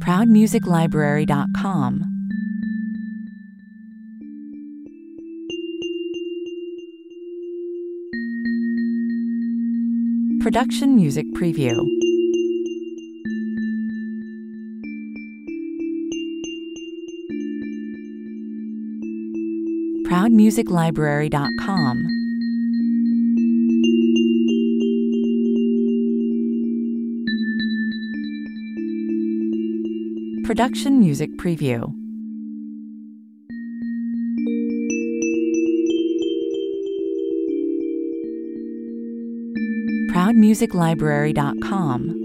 ProudMusicLibrary.com. Production Music Preview. ProudMusicLibrary.com. Production Music Preview. ProudMusicLibrary.com.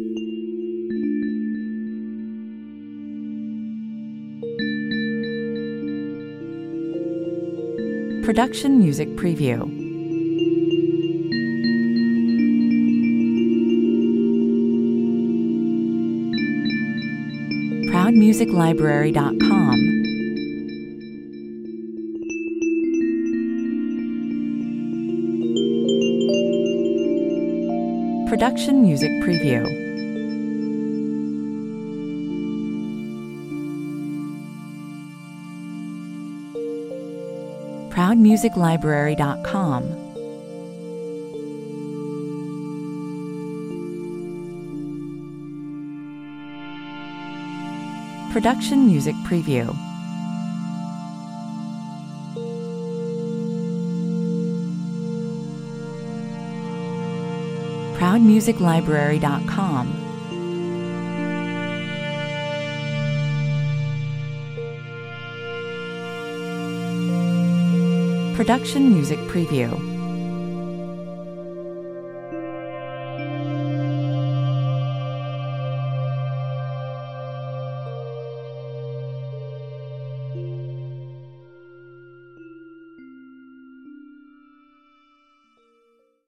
Production Music Preview. ProudMusicLibrary.com. Production Music Preview. ProudMusicLibrary.com. Production Music Preview. ProudMusicLibrary.com. Production Music Preview.